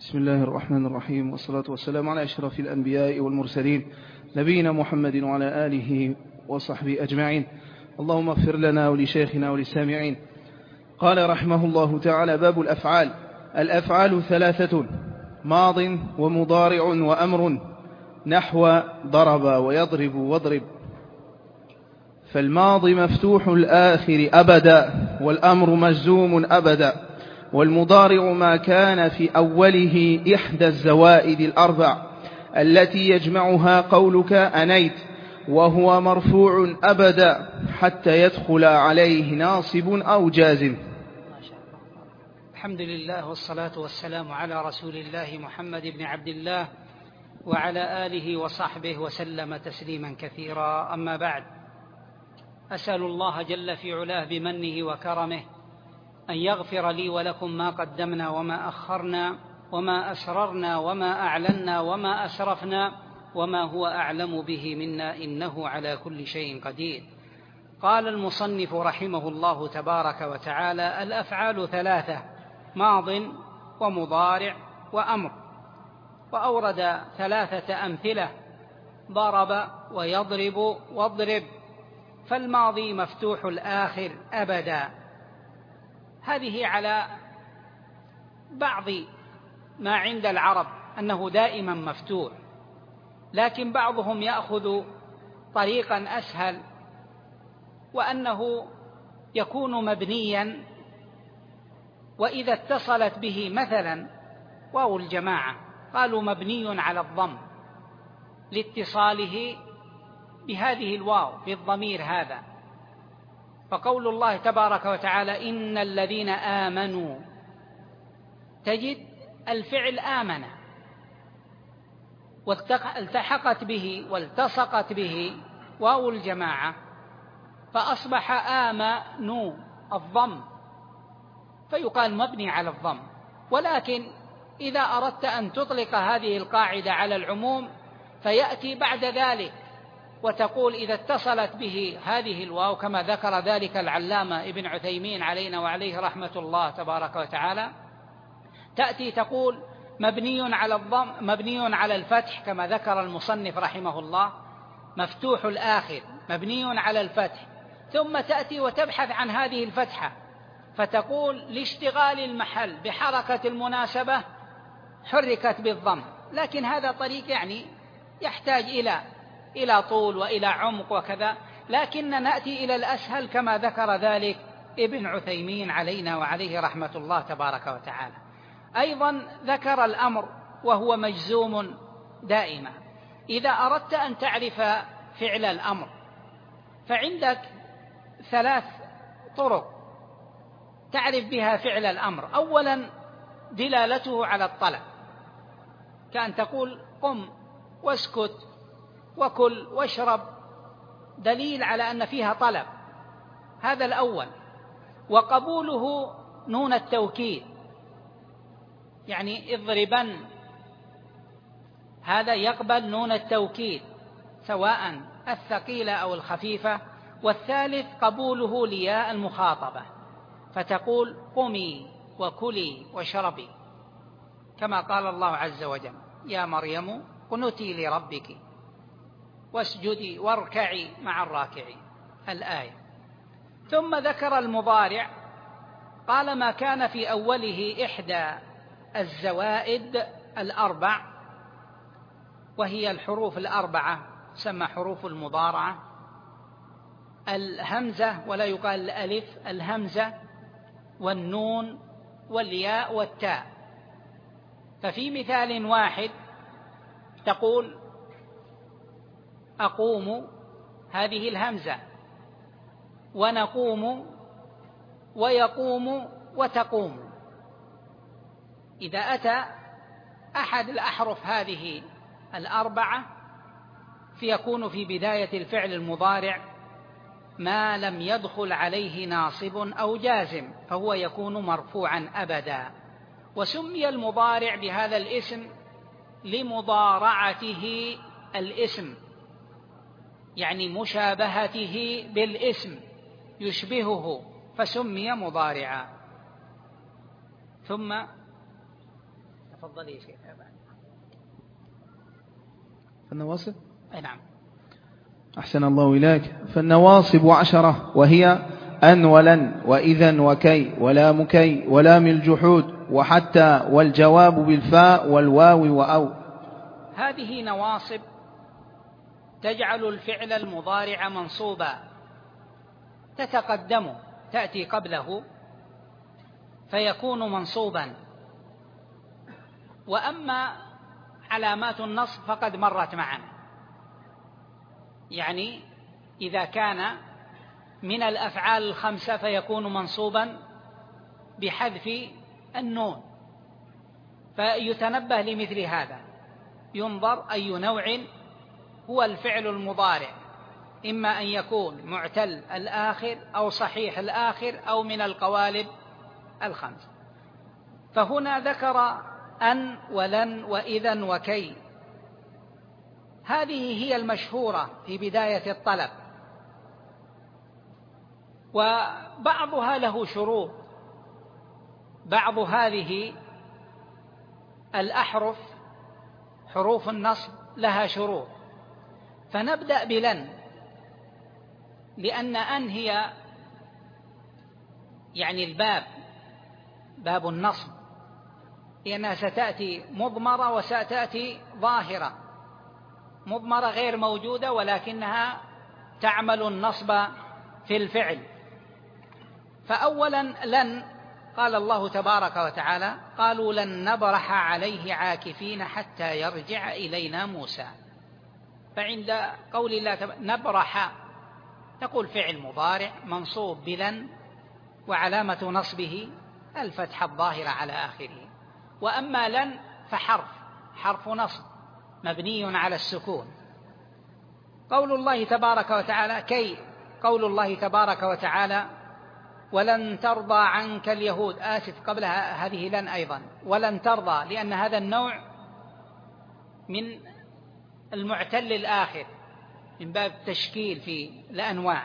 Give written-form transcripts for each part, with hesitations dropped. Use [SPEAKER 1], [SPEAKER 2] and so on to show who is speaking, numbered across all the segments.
[SPEAKER 1] بسم الله الرحمن الرحيم، والصلاة والسلام على أشرف الأنبياء والمرسلين نبينا محمد وعلى آله وصحبه أجمعين. اللهم اغفر لنا ولشيخنا وللسامعين. قال رحمه الله تعالى: باب الأفعال. الأفعال ثلاثة: ماض ومضارع وأمر، نحو ضرب ويضرب واضرب. فالماضي مفتوح الآخر أبدا، والأمر مجزوم أبدا، والمضارع ما كان في أوله إحدى الزوائد الأربع التي يجمعها قولك أنيت، وهو مرفوع أبدا حتى يدخل عليه ناصب أو جازم.
[SPEAKER 2] الحمد لله والصلاة والسلام على رسول الله محمد بن عبد الله وعلى آله وصحبه وسلم تسليما كثيرا. أما بعد، أسأل الله جل في علاه بمنه وكرمه أن يغفر لي ولكم ما قدمنا وما أخرنا وما أسررنا وما أعلنا وما أسرفنا وما هو أعلم به منا، إنه على كل شيء قدير. قال المصنف رحمه الله تبارك وتعالى: الأفعال ثلاثة: ماض ومضارع وأمر. وأورد ثلاثة أمثلة: ضرب ويضرب واضرب. فالماضي مفتوح الآخر أبدا، هذه على بعض ما عند العرب أنه دائما مفتوح، لكن بعضهم يأخذ طريقا أسهل، وأنه يكون مبنيا، وإذا اتصلت به مثلا واو الجماعة قالوا مبني على الضم لاتصاله بهذه الواو بالضمير هذا. فقول الله تبارك وتعالى: إن الذين آمنوا، تجد الفعل آمن والتحقت به والتصقت به واو الجماعة، فأصبح آمنوا الضم، فيقال مبني على الضم. ولكن إذا أردت أن تطلق هذه القاعدة على العموم فيأتي بعد ذلك وتقول إذا اتصلت به هذه الواو، كما ذكر ذلك العلامة ابن عثيمين علينا وعليه رحمة الله تبارك وتعالى، تأتي تقول مبني على الضم، مبني على الفتح، كما ذكر المصنف رحمه الله مفتوح الآخر مبني على الفتح، ثم تأتي وتبحث عن هذه الفتحة فتقول لاشتغال المحل بحركة المناسبة حركت بالضم. لكن هذا طريق يعني يحتاج إلى طول وإلى عمق وكذا، لكن نأتي إلى الأسهل كما ذكر ذلك ابن عثيمين علينا وعليه رحمة الله تبارك وتعالى. أيضا ذكر الأمر وهو مجزوم دائما. إذا أردت أن تعرف فعل الأمر فعندك ثلاث طرق تعرف بها فعل الأمر. أولا دلالته على الطلب، كأن تقول قم واسكت وكل واشرب، دليل على أن فيها طلب، هذا الأول. وقبوله نون التوكيد، يعني اضربن، هذا يقبل نون التوكيد سواء الثقيلة أو الخفيفة. والثالث قبوله لياء المخاطبة، فتقول قمي وكلي واشربي، كما قال الله عز وجل: يا مريم قنتي لربك واسجدي واركعي مع الراكعين، الآية. ثم ذكر المضارع، قال ما كان في أوله إحدى الزوائد الأربع، وهي الحروف الأربعة تسمى حروف المضارعة: الهمزة، ولا يقال الألف، الهمزة والنون والياء والتاء. ففي مثال واحد تقول أقوم، هذه الهمزة، ونقوم ويقوم وتقوم. إذا أتى أحد الأحرف هذه الأربعة فيكون في بداية الفعل المضارع ما لم يدخل عليه ناصب أو جازم، فهو يكون مرفوعا أبدا. وسمي المضارع بهذا الاسم لمضارعته الاسم، يعني مشابهته بالاسم، يشبهه فسمي مضارعا. ثم تفضل يا شيخ.
[SPEAKER 1] النواصب؟
[SPEAKER 2] أي نعم.
[SPEAKER 1] أحسن الله إليك. فالنواصب 10، وهي أن ولن وإذا وكي ولام كي ولام الجحود وحتى والجواب بالفاء والواو وأو.
[SPEAKER 2] هذه نواصب تجعل الفعل المضارع منصوبا، تتقدم تأتي قبله فيكون منصوبا. وأما علامات النصب فقد مرت معنا، يعني إذا كان من الأفعال الخمسة فيكون منصوبا بحذف النون، فيتنبه لمثل هذا، ينظر أي نوع هو الفعل المضارع، إما أن يكون معتل الآخر أو صحيح الآخر أو من القوالب الخمس. فهنا ذكر أن ولن وإذا وكي، هذه هي المشهورة في بداية الطلب، وبعضها له شروط. بعض هذه الأحرف حروف النصب لها شروط، فنبدأ بلن، لأن أن هي يعني الباب، باب النصب، لأنها ستأتي مضمرة وستأتي ظاهرة. مضمرة غير موجودة ولكنها تعمل النصب في الفعل. فأولا لن، قال الله تبارك وتعالى: قالوا لن نبرح عليه عاكفين حتى يرجع إلينا موسى. فعند قول الله نبرح تقول فعل مضارع منصوب بلن، وعلامة نصبه الفتحة الظاهرة على آخره. وأما لن حرف نصب مبني على السكون. قول الله تبارك وتعالى كي، قول الله تبارك وتعالى: ولن ترضى عنك اليهود. قبلها هذه لن أيضا، ولن ترضى، لأن هذا النوع من المعتل الآخر من باب التشكيل في الأنواع.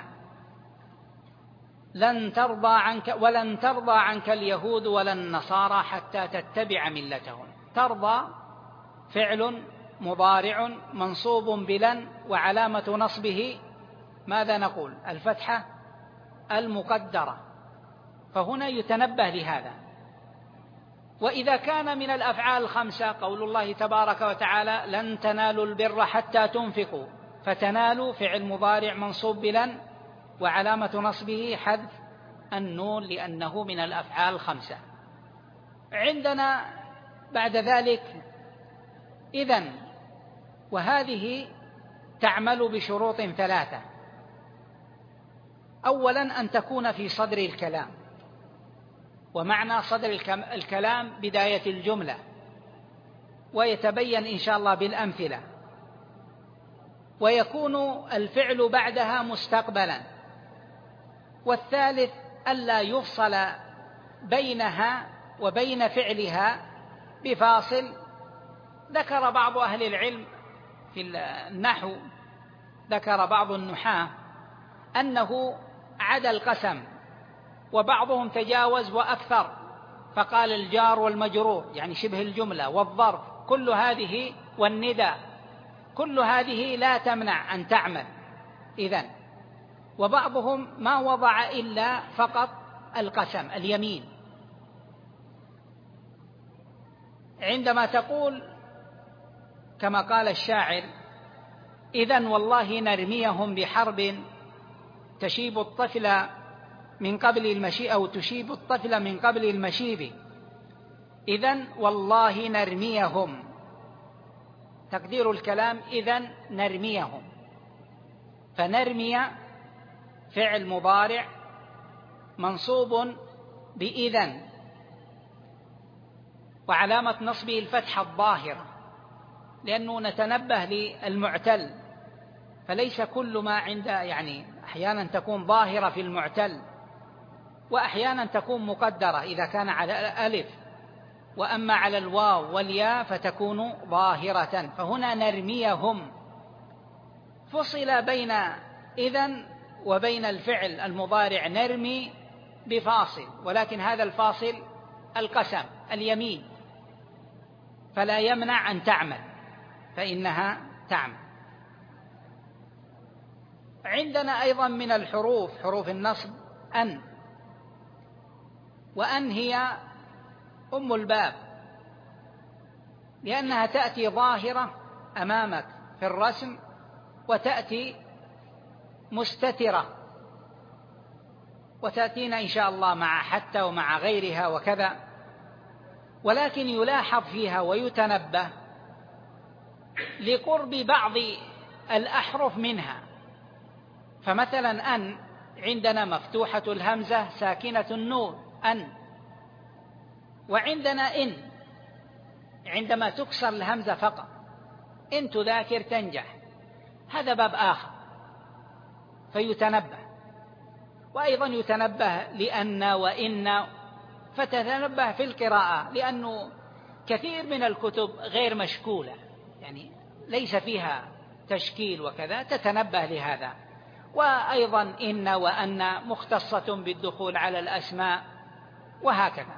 [SPEAKER 2] لن ترضى عنك، ولن ترضى عنك اليهود ولا النصارى حتى تتبع ملتهم. ترضى فعل مضارع منصوب بلن، وعلامة نصبه ماذا نقول؟ الفتحة المقدرة. فهنا يتنبه لهذا. وإذا كان من الأفعال الخمسة قول الله تبارك وتعالى: لن تنالوا البر حتى تنفقوا. فتنالوا فعل مضارع منصوب بلن، وعلامة نصبه حذف النون لأنه من الأفعال الخمسة. عندنا بعد ذلك إذن، وهذه تعمل بشروط 3. أولا أن تكون في صدر الكلام، ومعنى صدر الكلام بداية الجملة، ويتبين إن شاء الله بالأمثلة. ويكون الفعل بعدها مستقبلا. والثالث ألا يفصل بينها وبين فعلها بفاصل. ذكر بعض أهل العلم في النحو، ذكر بعض النحاة أنه عدا القسم، وبعضهم تجاوز وأكثر، فقال الجار والمجرور يعني شبه الجملة والظرف كل هذه والندى كل هذه لا تمنع أن تعمل إذن. وبعضهم ما وضع إلا فقط القسم اليمين. عندما تقول كما قال الشاعر: إذن والله نرميهم بحرب تشيب الطفل من قبل المشيب، أو تشيب الطفل من قبل المشيب. إذن والله نرميهم، تقدير الكلام إذن نرميهم. فنرمي فعل مضارع منصوب بإذن، وعلامة نصبه الفتحة الظاهرة، لأنه نتنبه للمعتل، فليس كل ما عند يعني أحيانا تكون ظاهرة في المعتل، وأحيانا تكون مقدرة إذا كان على الألف، وأما على الواو والياء فتكون ظاهرة. فهنا نرميهم فصل بين إذن وبين الفعل المضارع نرمي بفاصل، ولكن هذا الفاصل القسم اليمين. فلا يمنع أن تعمل، فإنها تعمل. عندنا أيضا من الحروف حروف النصب أن، وأن هي أم الباب، لأنها تأتي ظاهرة أمامك في الرسم، وتأتي مستترة، وتأتينا إن شاء الله مع حتى ومع غيرها وكذا. ولكن يلاحظ فيها ويتنبه لقرب بعض الأحرف منها. فمثلا أن عندنا مفتوحة الهمزة ساكنة النون أن، وعندنا إن عندما تكسر الهمزة فقط، إن تذاكر تنجح، هذا باب آخر فيتنبه. وأيضا يتنبه لأن وإن، فتتنبه في القراءة، لأنه كثير من الكتب غير مشكولة، يعني ليس فيها تشكيل وكذا، تتنبه لهذا. وأيضا إن وأن مختصة بالدخول على الأسماء وهكذا.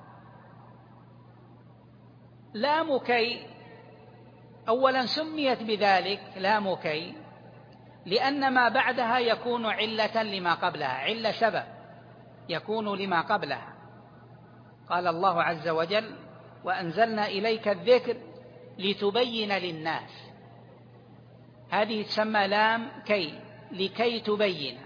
[SPEAKER 2] لام كي أولا سميت بذلك لام كي لأن ما بعدها يكون علة لما قبلها، علة سبب يكون لما قبلها. قال الله عز وجل: وأنزلنا إليك الذكر لتبين للناس. هذه تسمى لام كي، لكي تبين.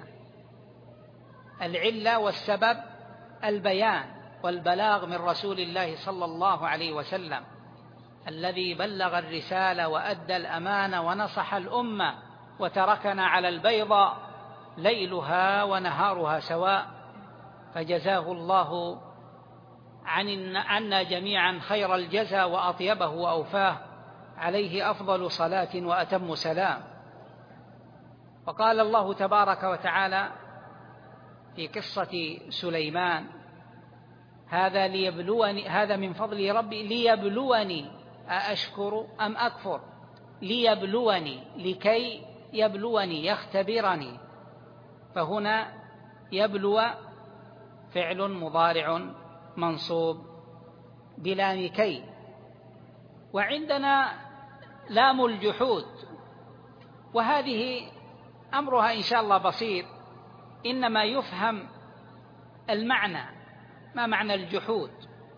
[SPEAKER 2] العلة والسبب البيان والبلاغ من رسول الله صلى الله عليه وسلم، الذي بلغ الرسالة وأدى الأمانة ونصح الأمة وتركنا على البيضاء ليلها ونهارها سواء، فجزاه الله عنا جميعا خير الجزاء وأطيبه وأوفاه، عليه أفضل صلاة وأتم سلام. وقال الله تبارك وتعالى في قصة سليمان: هذا ليبلوني، هذا من فضل ربي ليبلوني أأشكر أم أكفر، ليبلوني، لكي يبلوني يختبرني. فهنا يبلو فعل مضارع منصوب بلام كي. وعندنا لام الجحود، وهذه أمرها إن شاء الله بسيط، إنما يفهم المعنى، ما معنى الجحود.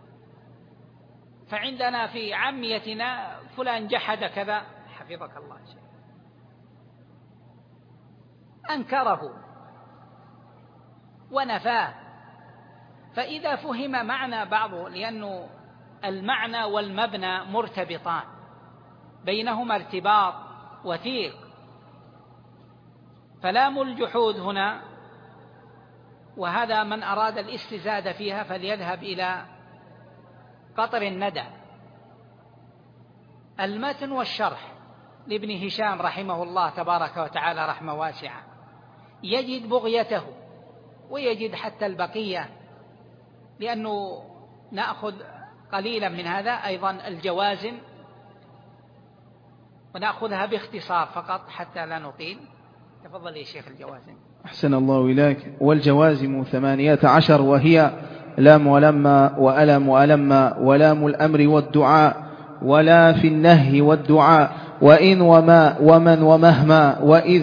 [SPEAKER 2] فعندنا في عاميتنا فلان جحد كذا، حفظك الله، أنكره ونفاه. فإذا فهم معنى بعضه، لأنه المعنى والمبنى مرتبطان، بينهما ارتباط وثيق. فلام الجحود هنا، وهذا من أراد الاستزادة فيها فليذهب إلى قطر الندى. المتن والشرح لابن هشام رحمه الله تبارك وتعالى رحمة واسعة، يجد بغيته ويجد حتى البقية، لأنه نأخذ قليلا من هذا. أيضا الجوازم، ونأخذها باختصار فقط حتى لا نطيل. تفضل يا شيخ. الجوازم
[SPEAKER 1] أحسن الله إليك. والجوازم 18، وهي لام ولما وألم وألم، ولام الأمر والدعاء، ولا في النهي والدعاء، وإن وما ومن ومهما،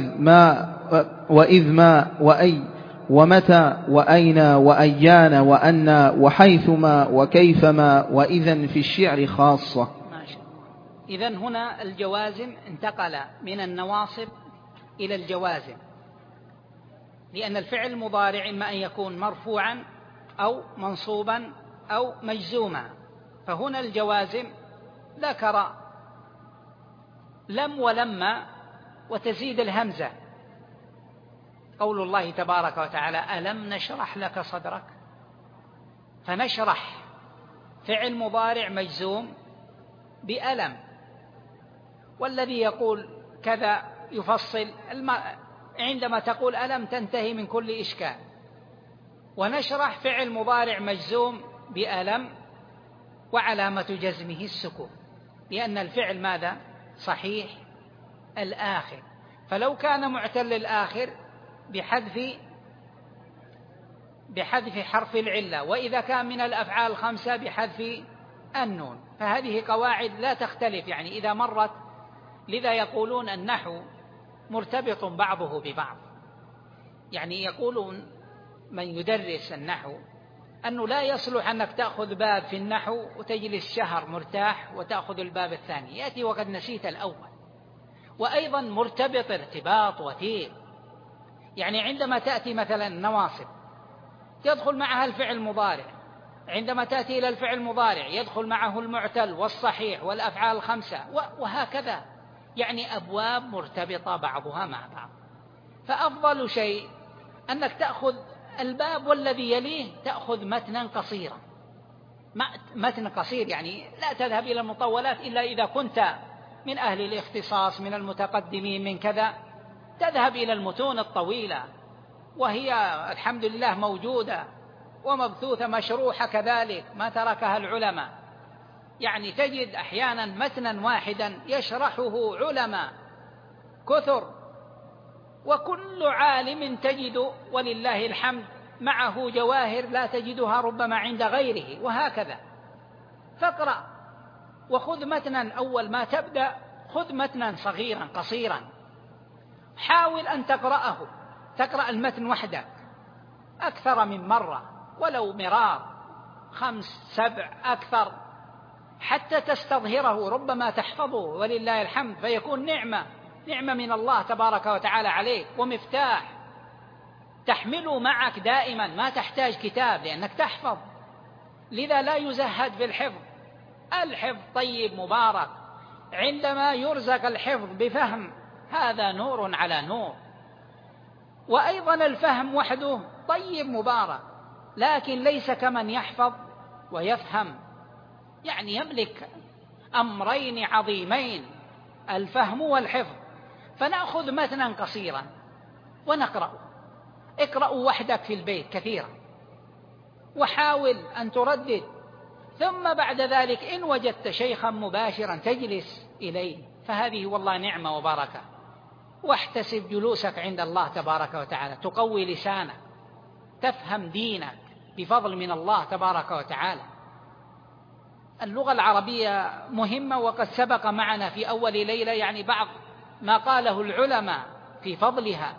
[SPEAKER 1] وإذ ما وأي، ومتى وأين وأيان وأنا، وحيثما وكيفما، وإذن في الشعر خاصة.
[SPEAKER 2] ما شاء الله. إذن هنا الجوازم انتقل من النواصب إلى الجوازم، لأن الفعل المضارع إما أن يكون مرفوعا أو منصوبا أو مجزوما. فهنا الجوازم ذكر لم ولما وتزيد الهمزة. قول الله تبارك وتعالى: ألم نشرح لك صدرك. فنشرح فعل مضارع مجزوم بألم، والذي يقول كذا يفصل عندما تقول ألم تنتهي من كل إشكال. ونشرح فعل مضارع مجزوم بألم، وعلامة جزمه السكون، لأن الفعل ماذا؟ صحيح الآخر. فلو كان معتل الآخر بحذف حرف العلة، وإذا كان من الأفعال 5 بحذف النون. فهذه قواعد لا تختلف يعني إذا مرت. لذا يقولون النحو مرتبط بعضه ببعض. يعني يقولون من يدرس النحو أنه لا يصلح أنك تأخذ باب في النحو وتجلس شهر مرتاح وتأخذ الباب الثاني، يأتي وقد نسيت الأول. وأيضا مرتبط ارتباط وثيق. يعني عندما تأتي مثلا نواصب يدخل معها الفعل المضارع، عندما تأتي إلى الفعل المضارع يدخل معه المعتل والصحيح والأفعال الخمسة وهكذا. يعني أبواب مرتبطة بعضها مع بعض. فأفضل شيء أنك تأخذ الباب والذي يليه تأخذ متنا قصيرا. متن قصير يعني لا تذهب إلى المطولات إلا إذا كنت من أهل الاختصاص من المتقدمين من كذا، تذهب إلى المتون الطويلة وهي الحمد لله موجودة ومبثوثة مشروحة كذلك ما تركها العلماء. يعني تجد أحيانا متنا واحدا يشرحه علماء كثر، وكل عالم تجد ولله الحمد معه جواهر لا تجدها ربما عند غيره وهكذا. فاقرأ وخذ متنا أول ما تبدأ، خذ متنا صغيرا قصيرا، حاول أن تقرأ المتن وحدك أكثر من مرة ولو مرار 5 7 أكثر حتى تستظهره، ربما تحفظه ولله الحمد، فيكون نعمة من الله تبارك وتعالى عليك ومفتاح تحمله معك دائما، ما تحتاج كتاب لأنك تحفظ. لذا لا يزهد في الحفظ. الحفظ طيب مبارك، عندما يرزق الحفظ بفهم هذا نور على نور. وأيضا الفهم وحده طيب مبارك، لكن ليس كمن يحفظ ويفهم. يعني يملك أمرين عظيمين، الفهم والحفظ. فنأخذ متنا قصيرا ونقرأ. اقرأوا وحدك في البيت كثيرا وحاول أن تردد، ثم بعد ذلك إن وجدت شيخا مباشرا تجلس إليه، فهذه والله نعمة وبركة. واحتسب جلوسك عند الله تبارك وتعالى، تقوي لسانك، تفهم دينك بفضل من الله تبارك وتعالى. اللغة العربية مهمة، وقد سبق معنا في أول ليلة يعني بعض ما قاله العلماء في فضلها.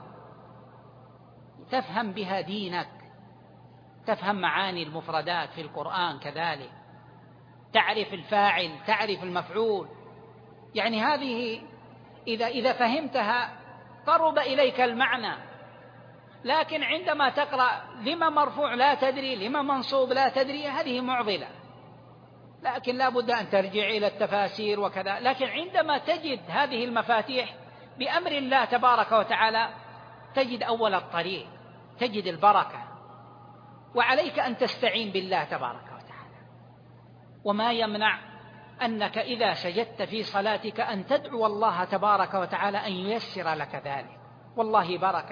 [SPEAKER 2] تفهم بها دينك، تفهم معاني المفردات في القرآن كذلك، تعرف الفاعل، تعرف المفعول. يعني هذه إذا فهمتها قرب إليك المعنى. لكن عندما تقرأ لما مرفوع لا تدري، لما منصوب لا تدري، هذه معضلة. لكن لا بد أن ترجع إلى التفاسير وكذا. لكن عندما تجد هذه المفاتيح بأمر الله تبارك وتعالى تجد أول الطريق، تجد البركة. وعليك أن تستعين بالله تبارك وتعالى. وما يمنع أنك إذا سجدت في صلاتك أن تدعو الله تبارك وتعالى أن ييسر لك ذلك. والله بركة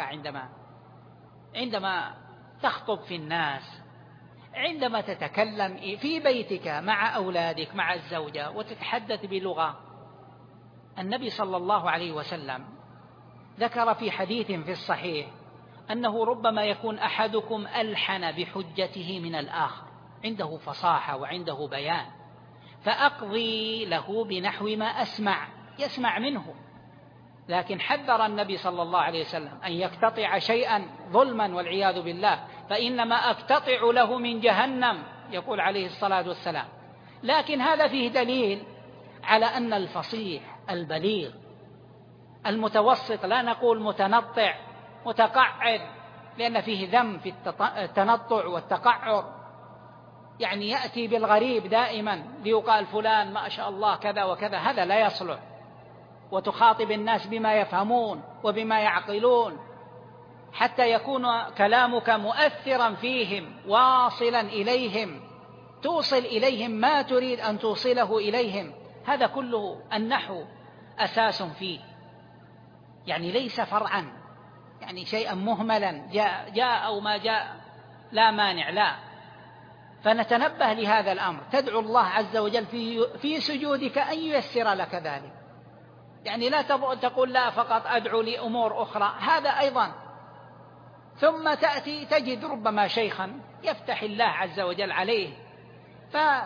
[SPEAKER 2] عندما تخطب في الناس، عندما تتكلم في بيتك مع أولادك مع الزوجة وتتحدث بلغة. النبي صلى الله عليه وسلم ذكر في حديث في الصحيح أنه ربما يكون أحدكم ألحن بحجته من الآخر، عنده فصاحة وعنده بيان، فأقضي له بنحو ما يسمع منه. لكن حذر النبي صلى الله عليه وسلم أن يقتطع شيئا ظلما والعياذ بالله، فإنما أقتطع له من جهنم، يقول عليه الصلاة والسلام. لكن هذا فيه دليل على أن الفصيح البليغ المتوسط، لا نقول متنطع متقعر، لأن فيه ذم في التنطع والتقعر، يعني يأتي بالغريب دائما ليقال فلان ما شاء الله كذا وكذا، هذا لا يصلح. وتخاطب الناس بما يفهمون وبما يعقلون حتى يكون كلامك مؤثرا فيهم واصلا إليهم، توصل إليهم ما تريد أن توصله إليهم. هذا كله النحو أساس فيه، يعني ليس فرعا، يعني شيئا مهملا جاء أو ما جاء لا مانع، لا. فنتنبه لهذا الأمر، تدعو الله عز وجل في سجودك أن ييسر لك ذلك. يعني لا تقول لا فقط أدعو لأمور أخرى، هذا أيضا. ثم تأتي تجد ربما شيخا يفتح الله عز وجل عليه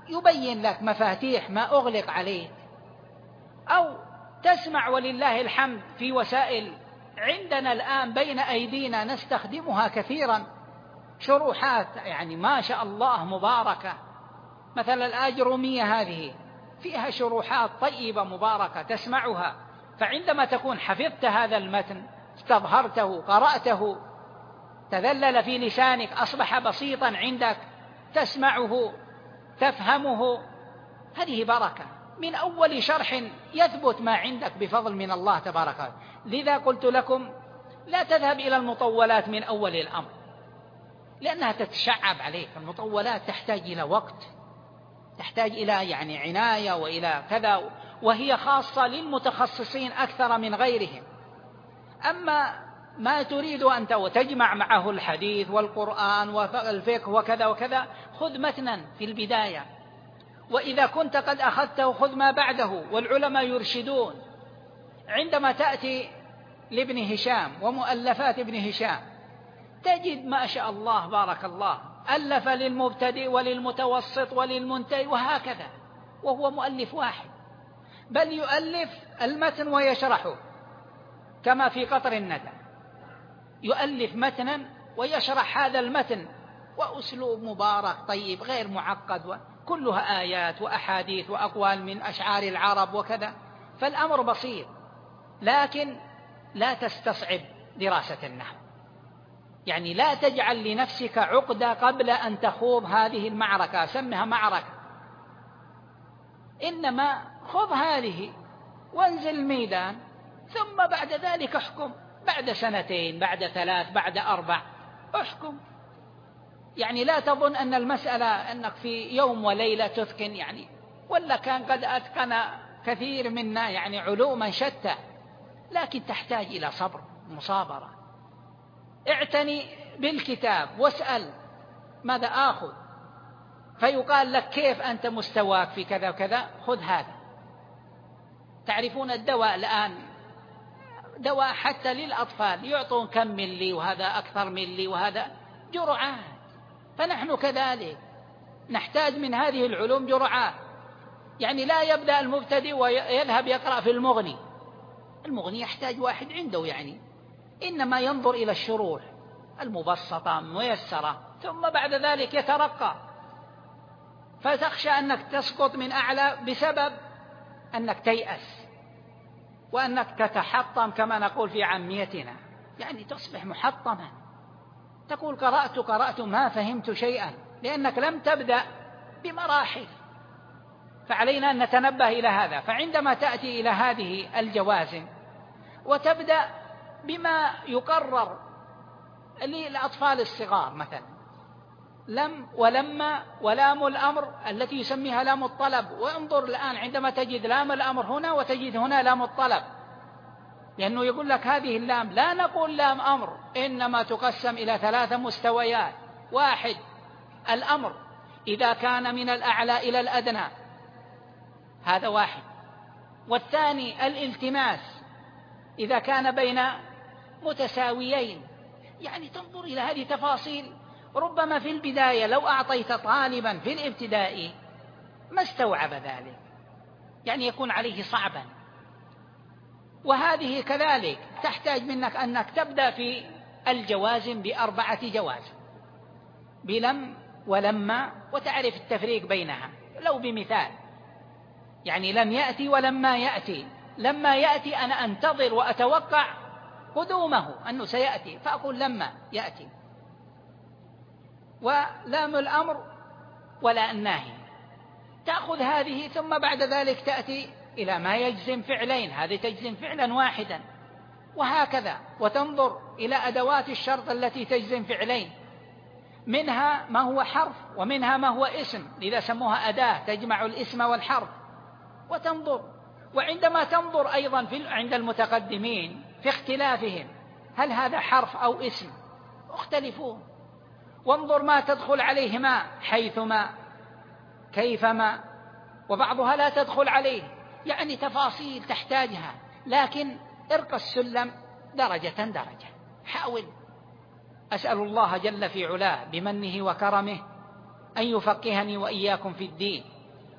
[SPEAKER 2] يبين لك مفاتيح ما أغلق عليك، أو تسمع ولله الحمد في وسائل عندنا الآن بين أيدينا نستخدمها كثيرا، شروحات يعني ما شاء الله مباركة، مثلا الآجرومية هذه فيها شروحات طيبة مباركة تسمعها، فعندما تكون حفظت هذا المتن، استظهرته، قرأته، تذلل في لسانك، أصبح بسيطا عندك، تسمعه، تفهمه، هذه بركة من أول شرح يثبت ما عندك بفضل من الله تبارك وتعالى. لذا قلت لكم لا تذهب إلى المطولات من أول الأمر، لأنها تتشعب عليك. المطولات تحتاج إلى وقت، تحتاج إلى يعني عناية وإلى كذا، وهي خاصة للمتخصصين أكثر من غيرهم. أما ما تريد أنت وتجمع معه الحديث والقرآن والفقه وكذا وكذا، خذ متنا في البداية، وإذا كنت قد أخذته خذ ما بعده، والعلماء يرشدون. عندما تأتي لابن هشام ومؤلفات ابن هشام تجد ما شاء الله بارك الله ألف للمبتدئ وللمتوسط وللمنتهي وهكذا، وهو مؤلف واحد، بل يؤلف المتن ويشرحه كما في قطر الندى، يؤلف متنا ويشرح هذا المتن، وأسلوب مبارك طيب غير معقد، كلها آيات وأحاديث وأقوال من أشعار العرب وكذا. فالأمر بسيط، لكن لا تستصعب دراسة النحو، يعني لا تجعل لنفسك عقدة قبل أن تخوض هذه المعركة، سمها معركة، إنما خذ هذه وانزل الميدان، ثم بعد ذلك احكم، بعد سنتين، بعد 3، بعد 4 احكم. يعني لا تظن أن المسألة أنك في يوم وليلة تتقن، يعني ولا كان قد أتقن كثير منا يعني علوما شتى، لكن تحتاج إلى صبر مصابرة. اعتني بالكتاب واسأل ماذا آخذ، فيقال لك كيف أنت مستواك في كذا وكذا، خذ هذا. تعرفون الدواء الآن دواء حتى للأطفال يعطون كم ملي، وهذا أكثر ملي، وهذا جرعات، فنحن كذلك نحتاج من هذه العلوم جرعات. يعني لا يبدأ المبتدئ ويذهب يقرأ في المغني، المغني يحتاج واحد عنده يعني، إنما ينظر إلى الشروح المبسطة ميسرة، ثم بعد ذلك يترقى. فتخشى أنك تسقط من أعلى بسبب أنك تيأس، وأنك تتحطم كما نقول في عاميتنا، يعني تصبح محطما، تقول قرأت ما فهمت شيئا، لأنك لم تبدأ بمراحل. فعلينا أن نتنبه إلى هذا. فعندما تأتي إلى هذه الجوازم وتبدأ بما يقرر للأطفال الصغار، مثلا لم ولما ولام الأمر التي يسميها لام الطلب، وانظر الآن عندما تجد لام الأمر هنا وتجد هنا لام الطلب، لأنه يقول لك هذه اللام لا نقول لام أمر، إنما تقسم إلى 3 مستويات. 1 الأمر إذا كان من الأعلى إلى الأدنى، هذا 1. والثاني الالتماس إذا كان بين متساويين. يعني تنظر إلى هذه تفاصيل، ربما في البداية لو أعطيت طالبا في الابتدائي ما استوعب ذلك، يعني يكون عليه صعبا. وهذه كذلك تحتاج منك أنك تبدأ في الجوازم ب4 جوازم، بلم ولما، وتعرف التفريق بينها. لو بمثال، يعني لم يأتي ولما يأتي. لما يأتي أنا أنتظر وأتوقع قدومه أنه سيأتي، فأقول لما يأتي. ولام الأمر ولا الناهي، تأخذ هذه، ثم بعد ذلك تأتي إلى ما يجزم فعلين، هذه تجزم فعلا واحدا، وهكذا. وتنظر إلى أدوات الشرط التي تجزم فعلين، منها ما هو حرف ومنها ما هو اسم، لذا سموها أداة تجمع الاسم والحرف. وتنظر، وعندما تنظر أيضا عند المتقدمين في اختلافهم، هل هذا حرف أو اسم، مختلفون. وانظر ما تدخل عليهما، حيثما، كيفما، وبعضها لا تدخل عليه، يعني تفاصيل تحتاجها. لكن ارقى السلم درجة درجة، حاول. أسأل الله جل في علاه بمنه وكرمه أن يفقهني وإياكم في الدين،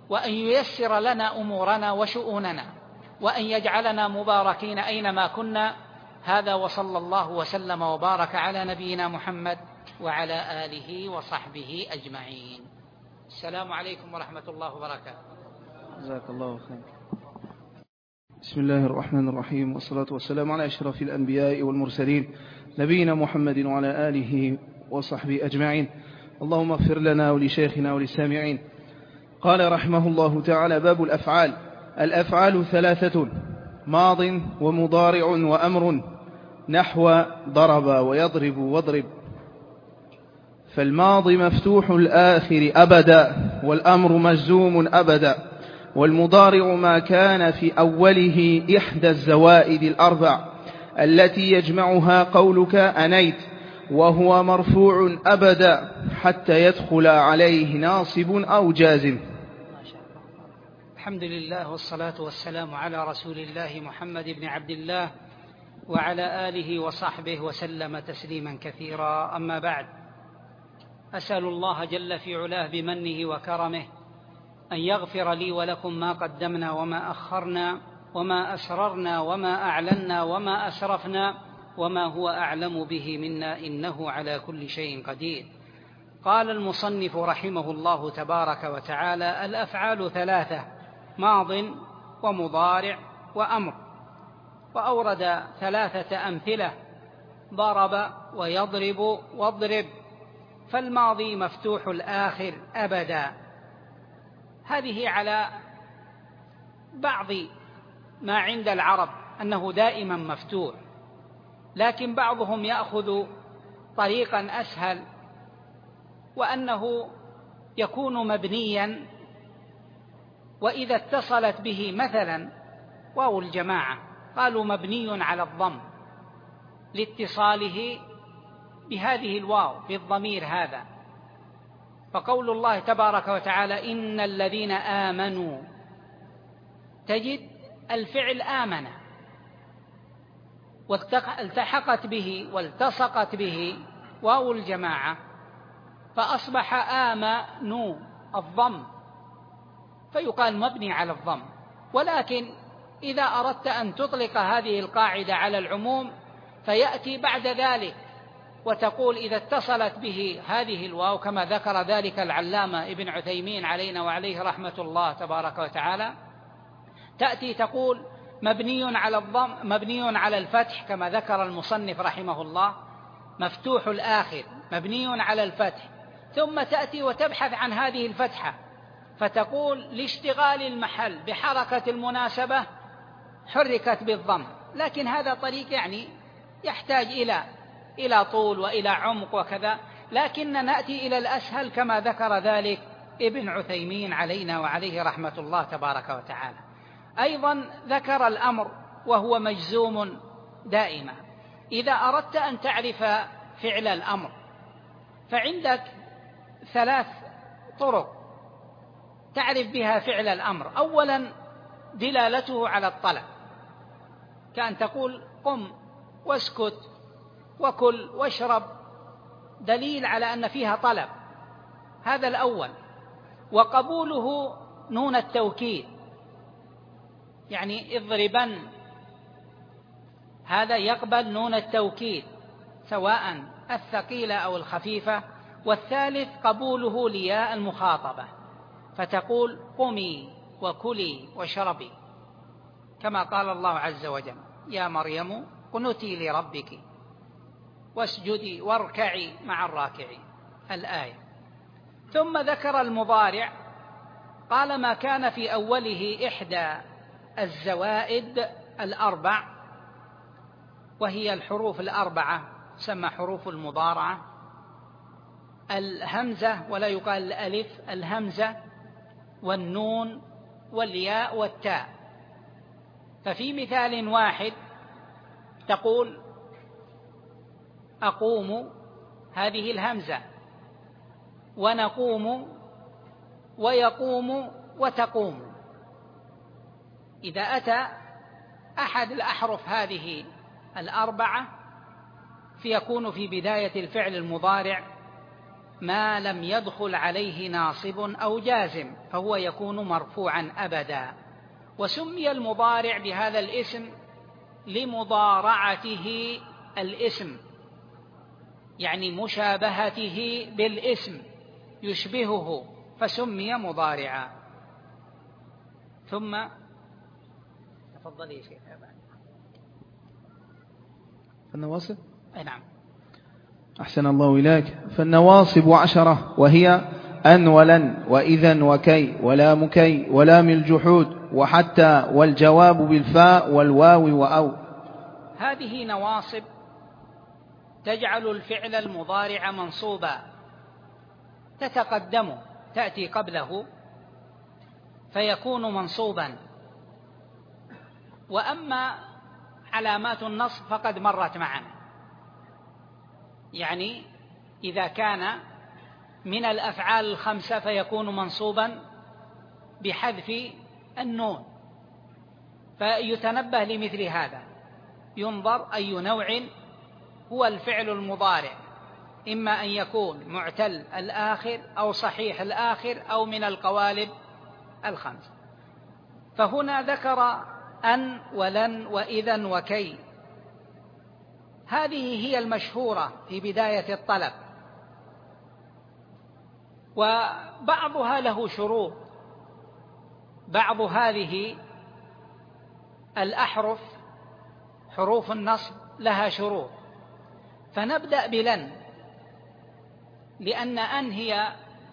[SPEAKER 2] وأن ييسر لنا أمورنا وشؤوننا، وأن يجعلنا مباركين أينما كنا. هذا، وصلى الله وسلم وبارك على نبينا محمد وعلى آله وصحبه أجمعين. السلام عليكم ورحمة الله وبركاته.
[SPEAKER 1] جزاك الله خير. بسم الله الرحمن الرحيم، والصلاة والسلام على أشرف الأنبياء والمرسلين نبينا محمد وعلى آله وصحبه أجمعين. اللهم اغفر لنا ولشيخنا وللسامعين. قال رحمه الله تعالى: باب الأفعال. الأفعال ثلاثة: ماض ومضارع وأمر، نحو ضرب ويضرب واضرب. فالماضي مفتوح الآخر أبدا، والأمر مجزوم أبدا، والمضارع ما كان في أوله إحدى الزوائد الأربع التي يجمعها قولك أنيت، وهو مرفوع أبدا حتى يدخل عليه ناصب أو جازم.
[SPEAKER 2] الحمد لله، والصلاة والسلام على رسول الله محمد بن عبد الله وعلى آله وصحبه وسلم تسليما كثيرا. أما بعد، أسأل الله جل في علاه بمنه وكرمه أن يغفر لي ولكم ما قدمنا وما أخرنا وما أسررنا وما أعلنا وما أسرفنا وما هو أعلم به منا، إنه على كل شيء قدير. قال المصنف رحمه الله تبارك وتعالى: الأفعال ثلاثة: ماض ومضارع وأمر. وأورد ثلاثة أمثلة: ضرب ويضرب واضرب. فالماضي مفتوح الآخر أبدا، هذه على بعض ما عند العرب أنه دائما مفتوح، لكن بعضهم يأخذ طريقا أسهل، وأنه يكون مبنيا، وإذا اتصلت به مثلا واو الجماعة قالوا مبني على الضم لاتصاله بهذه الواو بالضمير هذا. فقول الله تبارك وتعالى: إن الذين آمنوا، تجد الفعل آمن والتحقت به والتصقت به واو الجماعة، فأصبح آمنوا الضم، فيقال مبني على الضم. ولكن إذا أردت أن تطلق هذه القاعدة على العموم فيأتي بعد ذلك وتقول إذا اتصلت به هذه الواو، كما ذكر ذلك العلامة ابن عثيمين علينا وعليه رحمة الله تبارك وتعالى، تأتي تقول مبني على الضم، مبني على الفتح، كما ذكر المصنف رحمه الله مفتوح الآخر مبني على الفتح، ثم تأتي وتبحث عن هذه الفتحة فتقول لاشتغال المحل بحركة المناسبة حركت بالضم. لكن هذا طريق يعني يحتاج إلى طول وإلى عمق وكذا، لكن نأتي إلى الأسهل كما ذكر ذلك ابن عثيمين علينا وعليه رحمة الله تبارك وتعالى. أيضا ذكر الأمر وهو مجزوم دائما. إذا أردت أن تعرف فعل الأمر فعندك ثلاث طرق تعرف بها فعل الأمر. أولا دلالته على الطلب، كأن تقول قم واسكت وكل واشرب، دليل على أن فيها طلب، هذا الأول. وقبوله نون التوكيد، يعني اضربن، هذا يقبل نون التوكيد سواء الثقيلة أو الخفيفة. والثالث قبوله لياء المخاطبة، فتقول قمي وكلي واشربي، كما قال الله عز وجل: يا مريم قنتي لربك واسجدي واركعي مع الراكعين، الآية. ثم ذكر المضارع، قال ما كان في أوله إحدى الزوائد الأربع، وهي الحروف الأربعة تسمى حروف المضارعة: الهمزة، ولا يقال الألف، الهمزة والنون والياء والتاء. ففي مثال واحد تقول أقوم، هذه الهمزة، ونقوم ويقوم وتقوم. إذا أتى أحد الأحرف هذه الأربعة فيكون في بداية الفعل المضارع ما لم يدخل عليه ناصب أو جازم فهو يكون مرفوعا أبدا. وسمي المضارع بهذا الاسم لمضارعته الاسم، يعني مشابهته بالاسم يشبهه فسمي مضارعا. ثم تفضل يا شيخ.
[SPEAKER 1] النواصب.
[SPEAKER 2] نعم.
[SPEAKER 1] أحسن الله إليك. فالنواصب 10 وهي أن ولن وإذا وكي ولام كي ولام الجحود وحتى والجواب بالفاء والواو وأو.
[SPEAKER 2] هذه نواصب تجعل الفعل المضارع منصوبا، تتقدم تأتي قبله فيكون منصوبا. وأما علامات النصب فقد مرت معنا، يعني إذا كان من الأفعال الخمسة فيكون منصوبا بحذف النون، فيتنبه لمثل هذا، ينظر أي نوع هو الفعل المضارع، إما أن يكون معتل الآخر أو صحيح الآخر أو من القوالب الخمس. فهنا ذكر أن ولن وإذا وكي، هذه هي المشهورة في بداية الطلب، وبعضها له شروط. بعض هذه الأحرف حروف النصب لها شروط، فنبدأ بلن، لأن أن هي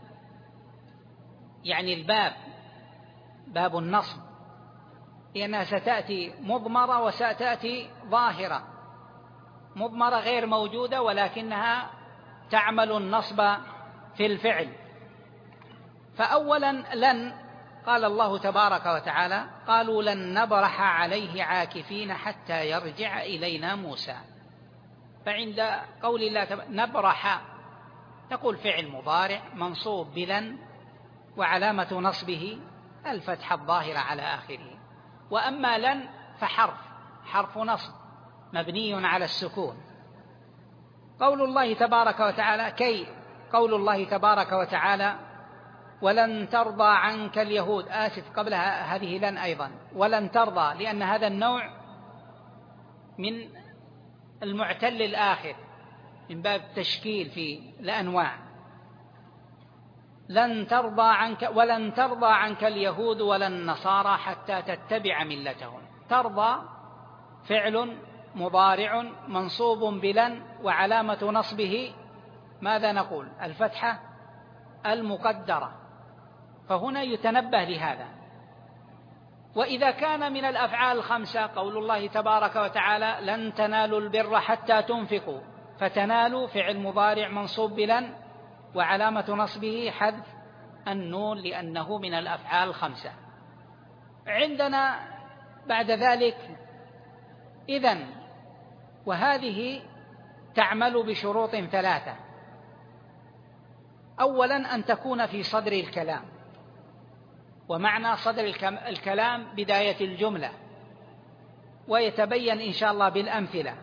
[SPEAKER 2] يعني الباب، باب النصب، لأنها ستأتي مضمرة وستأتي ظاهرة. مضمرة غير موجودة ولكنها تعمل النصب في الفعل. فأولا لن، قال الله تبارك وتعالى: قالوا لن نبرح عليه عاكفين حتى يرجع إلينا موسى. فعند قول الله نبرح تقول فعل مضارع منصوب بلن وعلامة نصبه الفتحة الظاهرة على آخره. وأما لن فحرف نصب مبني على السكون. قول الله تبارك وتعالى كي، قول الله تبارك وتعالى: ولن ترضى عنك اليهود. قبلها هذه لن أيضا، ولن ترضى، لأن هذا النوع من المعتل الآخر من باب التشكيل في الأنواع. لن ترضى عنك، ولن ترضى عنك اليهود ولا النصارى حتى تتبع ملتهم. ترضى فعل مضارع منصوب بلن وعلامة نصبه ماذا نقول؟ الفتحة المقدرة. فهنا يتنبه لهذا. وإذا كان من الأفعال الخمسة قول الله تبارك وتعالى: لن تنالوا البر حتى تنفقوا، فتنالوا فعل مضارع منصوب بلن وعلامة نصبه حذف النون لأنه من الأفعال الخمسة. عندنا بعد ذلك إذن، وهذه تعمل بشروط 3. أولا أن تكون في صدر الكلام، ومعنى صدر الكلام بداية الجملة، ويتبين إن شاء الله بالأمثلة.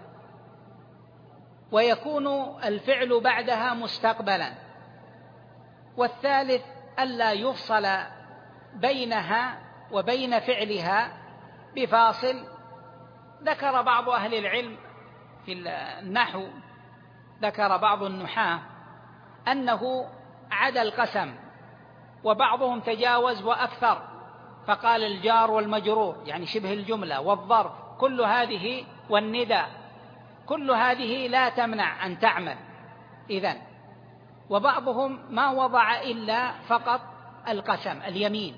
[SPEAKER 2] ويكون الفعل بعدها مستقبلا. والثالث ألا يفصل بينها وبين فعلها بفاصل. ذكر بعض أهل العلم في النحو، ذكر بعض النحاة أنه عدا القسم، وبعضهم تجاوز وأكثر فقال الجار والمجرور يعني شبه الجملة والظرف كل هذه والندى كل هذه لا تمنع أن تعمل إذن. وبعضهم ما وضع إلا فقط القسم اليمين.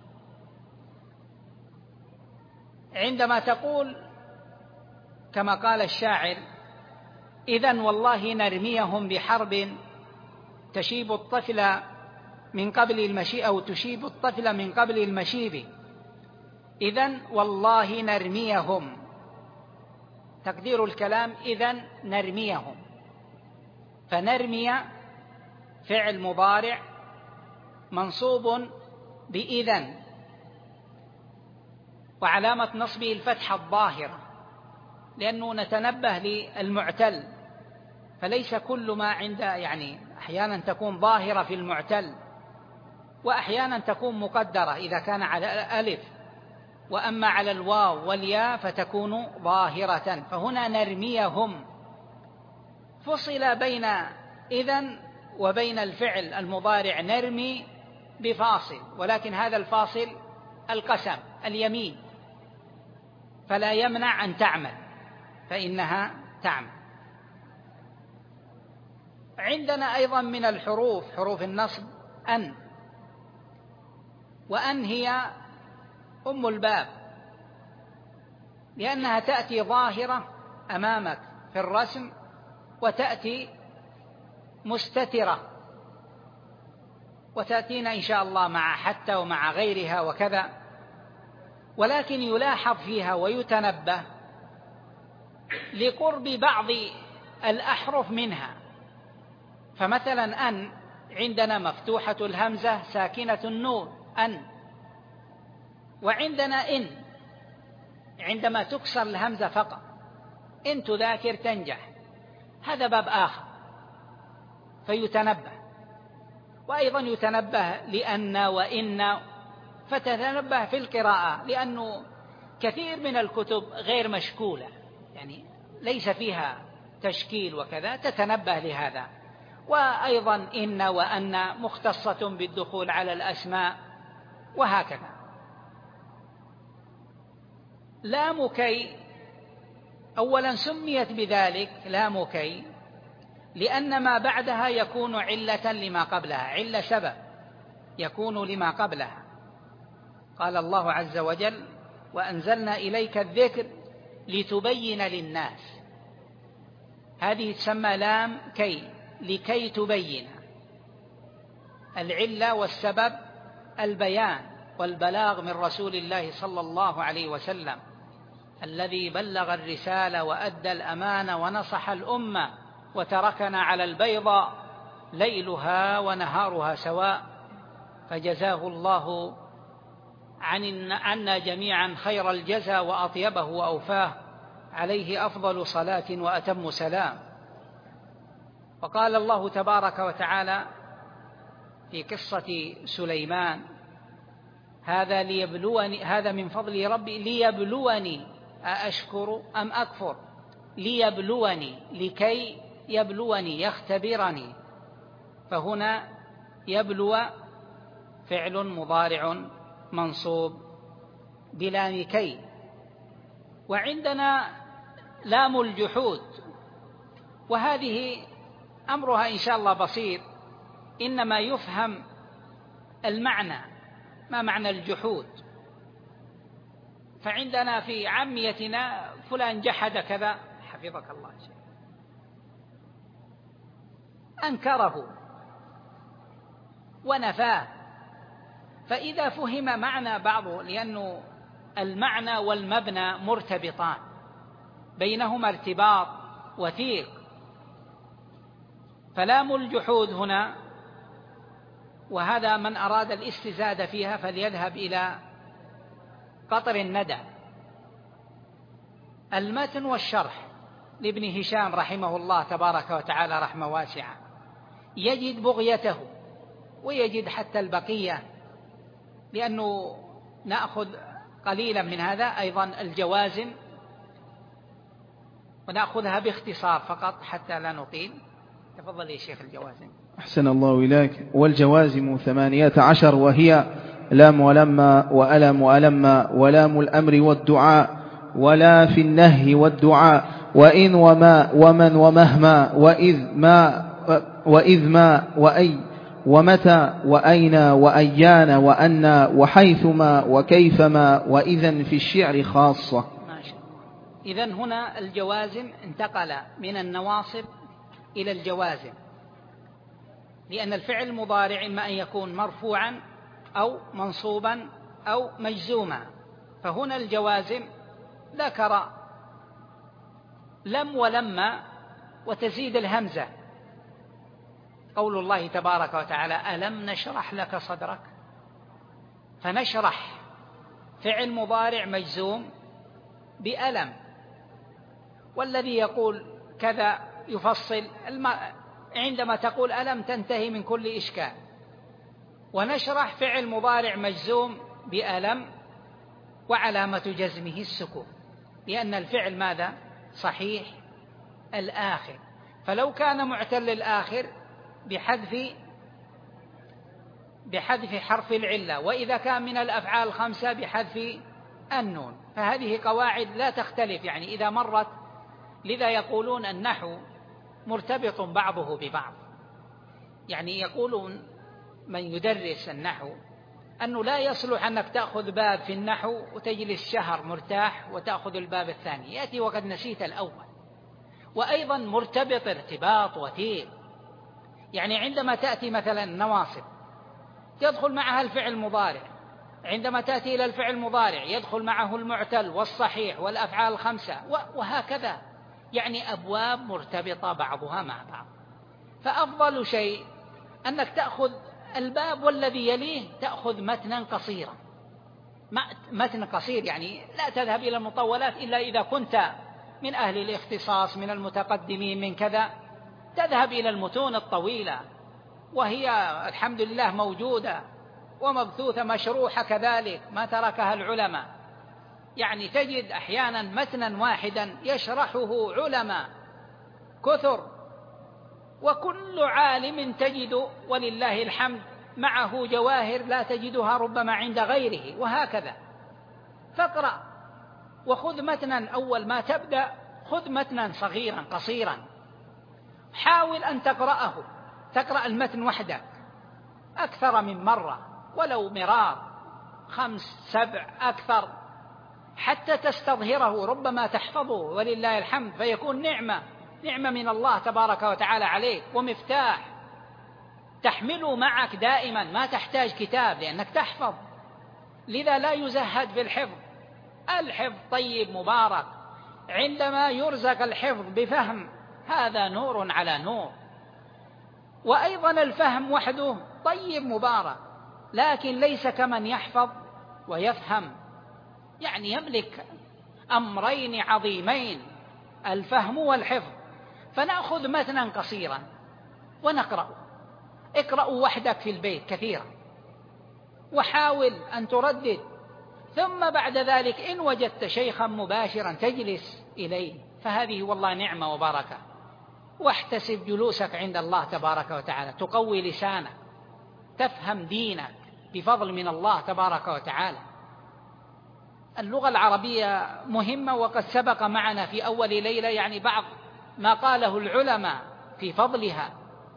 [SPEAKER 2] عندما تقول كما قال الشاعر: إذن والله نرميهم بحرب تشيب الطفل من قبل المشيب، أو تشيب الطفل من قبل المشيب. إذن والله نرميهم، تقدير الكلام إذن نرميهم. فنرمي فعل مضارع منصوب بإذن وعلامة نصبه الفتحة الظاهرة، لأنه نتنبه للمعتل، فليس كل ما عند يعني أحيانا تكون ظاهرة في المعتل، وأحيانا تكون مقدرة إذا كان على الألف، وأما على الواو والياء فتكون ظاهرة. فهنا نرميهم، فصل بين إذن وبين الفعل المضارع نرمي بفاصل، ولكن هذا الفاصل القسم اليمين، فلا يمنع أن تعمل، فإنها تعمل. عندنا أيضا من الحروف حروف النصب أن، وأن هي أم الباب، لأنها تأتي ظاهرة أمامك في الرسم، وتأتي مستترة، وتأتينا إن شاء الله مع حتى ومع غيرها وكذا. ولكن يلاحظ فيها ويتنبه لقرب بعض الأحرف منها. فمثلا أن عندنا مفتوحة الهمزة ساكنة النون أن، وعندنا إن عندما تكسر الهمزة فقط، إن تذاكر تنجح، هذا باب آخر فيتنبه. وأيضا يتنبه لأن وإن، فتتنبه في القراءة، لأنه كثير من الكتب غير مشكولة، يعني ليس فيها تشكيل وكذا، تتنبه لهذا. وأيضا إن وأن مختصة بالدخول على الأسماء وهكذا. لام كي أولا سميت بذلك لام كي لأن ما بعدها يكون علة لما قبلها، علة سبب يكون لما قبلها. قال الله عز وجل: وأنزلنا إليك الذكر لتبين للناس. هذه تسمى لام كي، لكي تبين. العلة والسبب البيان والبلاغ من رسول الله صلى الله عليه وسلم، الذي بلغ الرسالة وأدى الأمانة ونصح الأمة وتركنا على البيضاء ليلها ونهارها سواء، فجزاه الله عنا جميعا خير الجزاء وأطيبه وأوفاه، عليه أفضل صلاة وأتم سلام. وقال الله تبارك وتعالى في قصة سليمان: هذا ليبلوني، هذا من فضل ربي ليبلوني أأشكر أم أكفر. ليبلوني، لكي يبلوني، يختبرني. فهنا يبلو فعل مضارع منصوب بلام كي. وعندنا لام الجحود، وهذه أمرها إن شاء الله بسيط، إنما يفهم المعنى، ما معنى الجحود. فعندنا في عاميتنا فلان جحد كذا، حفظك الله، أنكره ونفاه. فإذا فهم معنى بعضه، لأنه المعنى والمبنى مرتبطان، بينهما ارتباط وثيق. فلام الجحود هنا، وهذا من أراد الاستزادة فيها فليذهب إلى قطر الندى. المتن والشرح لابن هشام رحمه الله تبارك وتعالى رحمة واسعة، يجد بغيته ويجد حتى البقية، لأنه نأخذ قليلا من هذا. أيضا الجوازم، ونأخذها باختصار فقط حتى لا نطيل. تفضل يا شيخ. الجوازم
[SPEAKER 1] أحسن الله إليك. والجوازم 18، وهي لام ولما وألم وألما، ولام الأمر والدعاء، ولا في النهي والدعاء، وإن وما ومن ومهما، وإذ ما وأي، ومتى وأين وأيان وأنا، وحيثما وكيفما، وإذن في الشعر خاصة.
[SPEAKER 2] ما شاء الله. إذن هنا الجوازم انتقل من النواصب إلى الجوازم، لأن الفعل المضارع إما أن يكون مرفوعا أو منصوبا أو مجزوما. فهنا الجوازم ذكر لم ولما وتزيد الهمزة. قول الله تبارك وتعالى: ألم نشرح لك صدرك. فنشرح فعل مضارع مجزوم بألم، والذي يقول كذا يفصل عندما تقول ألم تنتهي من كل إشكال. ونشرح فعل مضارع مجزوم بألم وعلامة جزمه السكون، لأن الفعل ماذا؟ صحيح الآخر، فلو كان معتل الآخر بحذف حرف العلة، وإذا كان من الأفعال الخمسة بحذف النون. فهذه قواعد لا تختلف يعني إذا مرت. لذا يقولون النحو مرتبط بعضه ببعض. يعني يقولون من يدرس النحو أنه لا يصلح أنك تأخذ باب في النحو وتجلس شهر مرتاح وتأخذ الباب الثاني، يأتي وقد نسيت الأول. وأيضا مرتبط ارتباط وثيق. يعني عندما تأتي مثلا نواصب يدخل معها الفعل المضارع، عندما تأتي إلى الفعل المضارع يدخل معه المعتل والصحيح والأفعال الخمسة، وهكذا. يعني أبواب مرتبطة بعضها مع بعض. فأفضل شيء أنك تأخذ الباب والذي يليه تأخذ متنا قصيرا. متن قصير يعني لا تذهب إلى المطولات إلا إذا كنت من أهل الاختصاص من المتقدمين من كذا، تذهب إلى المتون الطويلة، وهي الحمد لله موجودة ومبثوثة مشروحة كذلك ما تركها العلماء. يعني تجد أحيانا متنا واحدا يشرحه علماء كثر، وكل عالم تجد ولله الحمد معه جواهر لا تجدها ربما عند غيره، وهكذا. فاقرأ وخذ متنا أول ما تبدأ، خذ متنا صغيرا قصيرا، حاول أن تقرأ المتن وحدك أكثر من مرة ولو مرار 5 7 أكثر حتى تستظهره، ربما تحفظه ولله الحمد، فيكون نعمة من الله تبارك وتعالى عليك ومفتاح تحمله معك دائما، ما تحتاج كتاب لأنك تحفظ. لذا لا يزهد في الحفظ. الحفظ طيب مبارك، عندما يرزق الحفظ بفهم هذا نور على نور. وأيضا الفهم وحده طيب مبارك، لكن ليس كمن يحفظ ويفهم، يعني يملك أمرين عظيمين الفهم والحفظ. فنأخذ متنا قصيرا ونقرأ. اقرأوا وحدك في البيت كثيرا وحاول أن تردد، ثم بعد ذلك إن وجدت شيخا مباشرا تجلس إليه، فهذه والله نعمة وبركة. واحتسب جلوسك عند الله تبارك وتعالى، تقوي لسانك، تفهم دينك بفضل من الله تبارك وتعالى. اللغة العربية مهمة، وقد سبق معنا في أول ليلة يعني بعض ما قاله العلماء في فضلها.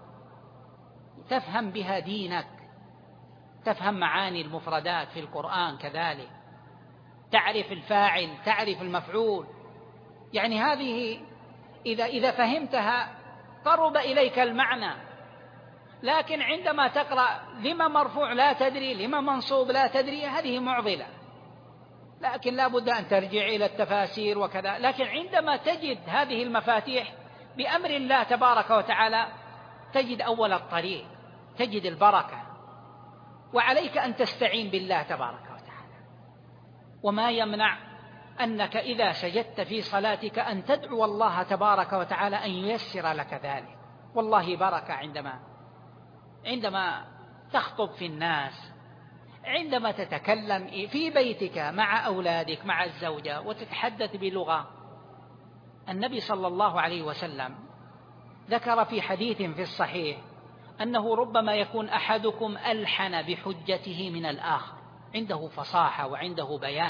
[SPEAKER 2] تفهم بها دينك، تفهم معاني المفردات في القرآن كذلك، تعرف الفاعل، تعرف المفعول. يعني هذه إذا فهمتها قرب إليك المعنى. لكن عندما تقرأ لما مرفوع لا تدري، لما منصوب لا تدري، هذه معضلة. لكن لا بد أن ترجع إلى التفاسير وكذا. لكن عندما تجد هذه المفاتيح بأمر الله تبارك وتعالى تجد أول الطريق، تجد البركة. وعليك أن تستعين بالله تبارك وتعالى. وما يمنع أنك إذا سجدت في صلاتك أن تدعو الله تبارك وتعالى أن ييسر لك ذلك. والله بركة عندما تخطب في الناس، عندما تتكلم في بيتك مع أولادك مع الزوجة وتتحدث بلغة. النبي صلى الله عليه وسلم ذكر في حديث في الصحيح أنه ربما يكون أحدكم ألحن بحجته من الآخر، عنده فصاحة وعنده بيان،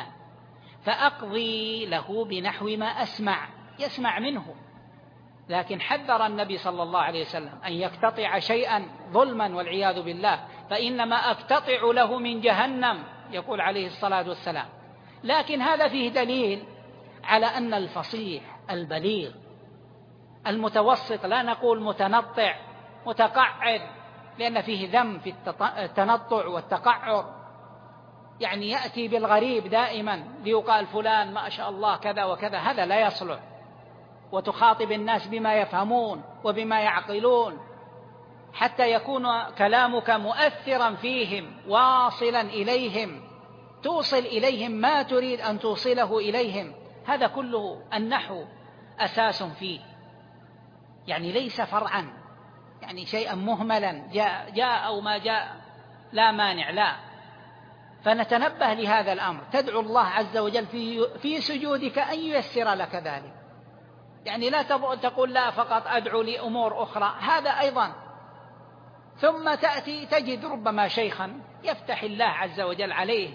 [SPEAKER 2] فأقضي له بنحو ما يسمع منه. لكن حذر النبي صلى الله عليه وسلم أن يقتطع شيئا ظلما والعياذ بالله، فإنما أقتطع له من جهنم، يقول عليه الصلاة والسلام. لكن هذا فيه دليل على أن الفصيح البليغ المتوسط، لا نقول متنطع متقعر، لأن فيه ذم في التنطع والتقعر، يعني يأتي بالغريب دائما ليقال فلان ما شاء الله كذا وكذا، هذا لا يصلح. وتخاطب الناس بما يفهمون وبما يعقلون حتى يكون كلامك مؤثرا فيهم واصلا إليهم، توصل إليهم ما تريد أن توصله إليهم. هذا كله النحو أساس فيه، يعني ليس فرعا، يعني شيئا مهملا جاء أو ما جاء لا مانع، لا. فنتنبه لهذا الأمر، تدعو الله عز وجل في سجودك أن ييسر لك ذلك. يعني لا تقول لا فقط أدعو لأمور أخرى، هذا أيضا. ثم تأتي تجد ربما شيخا يفتح الله عز وجل عليه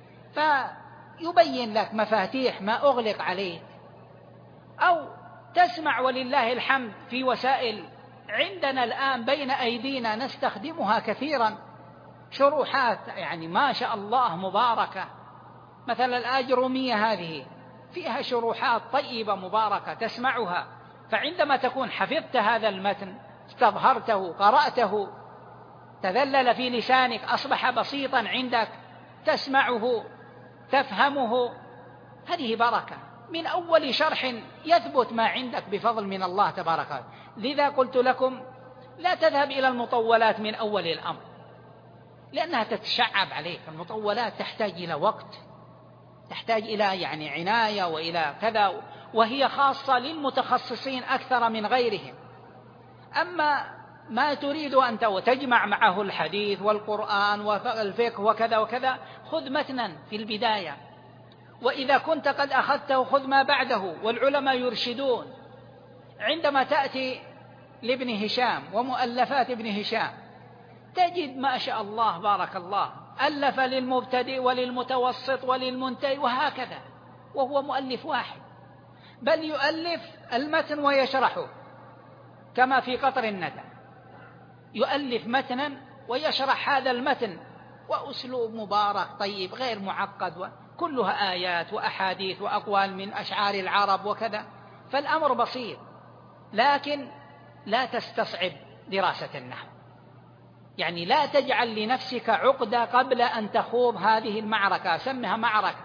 [SPEAKER 2] فيبين لك مفاتيح ما أغلق عليه، أو تسمع ولله الحمد في وسائل عندنا الآن بين أيدينا نستخدمها كثيرا، شروحات يعني ما شاء الله مباركة. مثلا الآجرومية هذه فيها شروحات طيبة مباركة تسمعها، فعندما تكون حفظت هذا المتن، استظهرته، قرأته، تذلل في لسانك، أصبح بسيطا عندك، تسمعه، تفهمه، هذه بركة من أول شرح يثبت ما عندك بفضل من الله تبارك وتعالى. لذا قلت لكم لا تذهب إلى المطولات من أول الأمر، لأنها تتشعب عليك. المطولات تحتاج إلى وقت، تحتاج إلى يعني عناية وإلى كذا، وهي خاصة للمتخصصين أكثر من غيرهم. أما ما تريد أنت وتجمع معه الحديث والقرآن والفقه وكذا وكذا، خذ متنا في البداية، وإذا كنت قد أخذته خذ ما بعده، والعلماء يرشدون. عندما تأتي لابن هشام ومؤلفات ابن هشام تجد ما شاء الله بارك الله، ألف للمبتدئ وللمتوسط وللمنتهي وهكذا، وهو مؤلف واحد، بل يؤلف المتن ويشرحه كما في قطر الندى، يؤلف متنا ويشرح هذا المتن، وأسلوب مبارك طيب غير معقد، وكلها آيات وأحاديث وأقوال من أشعار العرب وكذا. فالأمر بسيط، لكن لا تستصعب دراسة النحو. يعني لا تجعل لنفسك عقدة قبل أن تخوض هذه المعركة، سمها معركة،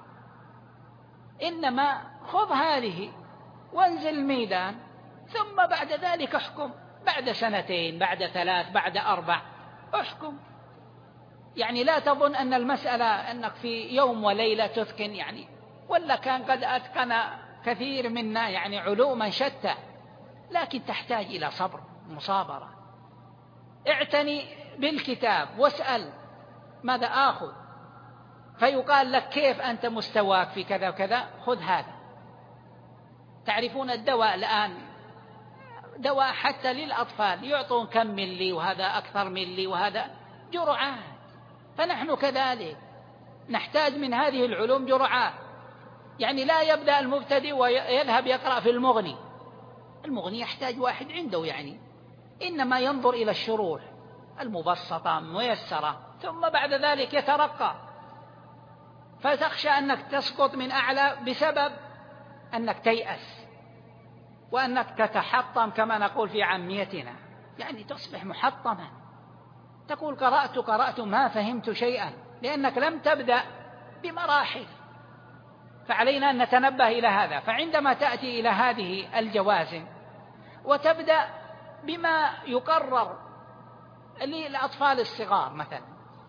[SPEAKER 2] إنما خذ هذه وانزل الميدان، ثم بعد ذلك احكم، بعد سنتين، بعد 3، بعد 4 احكم. يعني لا تظن أن المسألة أنك في يوم وليلة تتقن، يعني ولا كان قد أتقن كثير منا يعني علوما شتى، لكن تحتاج إلى صبر مصابرة. اعتني بالكتاب واسأل ماذا آخذ، فيقال لك كيف أنت مستواك في كذا وكذا، خذ هذا. تعرفون الدواء الآن دواء حتى للأطفال يعطون كم ملي، وهذا أكثر ملي، وهذا جرعات. فنحن كذلك نحتاج من هذه العلوم جرعات. يعني لا يبدأ المبتدئ ويذهب يقرأ في المغني، المغني يحتاج واحد عنده يعني، إنما ينظر إلى الشروح المبسطة ميسرة، ثم بعد ذلك يترقى. فتخشى أنك تسقط من أعلى بسبب أنك تيأس، وأنك تتحطم كما نقول في عاميتنا، يعني تصبح محطما، تقول قرأت ما فهمت شيئا، لأنك لم تبدأ بمراحل. فعلينا أن نتنبه إلى هذا. فعندما تأتي إلى هذه الجوازم وتبدأ بما يقرر للأطفال الصغار، مثلا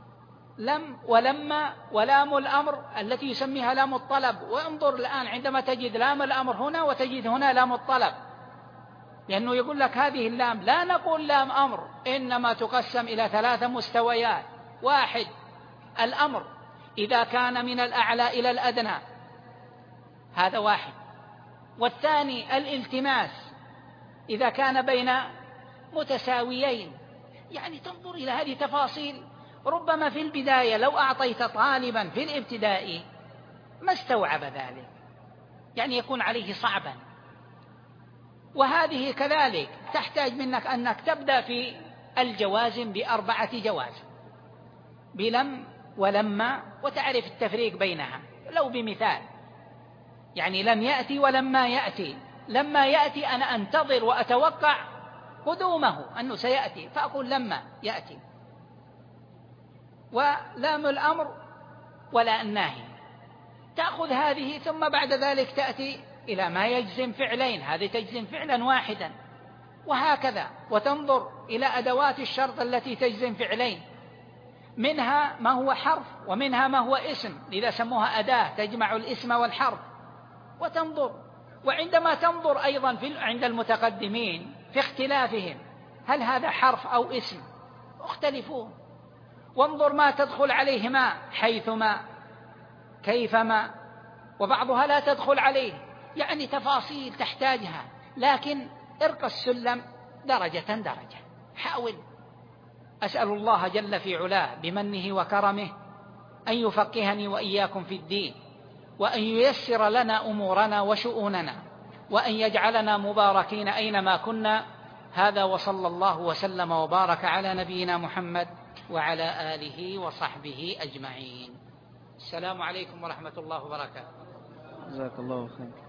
[SPEAKER 2] لم ولما ولام الأمر التي يسميها لام الطلب. وانظر الآن عندما تجد لام الأمر هنا وتجد هنا لام الطلب، لأنه يقول لك هذه اللام لا نقول لام أمر، إنما تقسم إلى 3 مستويات. 1 الأمر إذا كان من الأعلى إلى الأدنى، هذا 1. والثاني الالتماس إذا كان بين متساويين. يعني تنظر إلى هذه تفاصيل، ربما في البداية لو أعطيت طالبا في الابتدائي ما استوعب ذلك، يعني يكون عليه صعبا. وهذه كذلك تحتاج منك أنك تبدأ في الجوازم ب4 جوازم، بلم ولما، وتعرف التفريق بينها. لو بمثال، يعني لم يأتي ولما يأتي. لما يأتي أنا أنتظر وأتوقع قدومه أنه سيأتي، فأقول لما يأتي. ولام الأمر ولا الناهي، تأخذ هذه، ثم بعد ذلك تأتي إلى ما يجزم فعلين، هذه تجزم فعلا واحدا، وهكذا. وتنظر إلى أدوات الشرط التي تجزم فعلين، منها ما هو حرف ومنها ما هو اسم، لذا سموها أداة تجمع الاسم والحرف. وتنظر، وعندما تنظر أيضا عند المتقدمين في اختلافهم، هل هذا حرف أو اسم؟ مختلفون. وانظر ما تدخل عليهما، حيثما، كيفما، وبعضها لا تدخل عليه، يعني تفاصيل تحتاجها. لكن ارقى السلم درجة درجة، حاول. أسأل الله جل في علاه بمنه وكرمه أن يفقهني وإياكم في الدين، وأن ييسر لنا أمورنا وشؤوننا، وأن يجعلنا مباركين أينما كنا. هذا وصلى الله وسلم وبارك على نبينا محمد وعلى آله وصحبه أجمعين. السلام عليكم ورحمة الله وبركاته.
[SPEAKER 1] جزاك الله خير.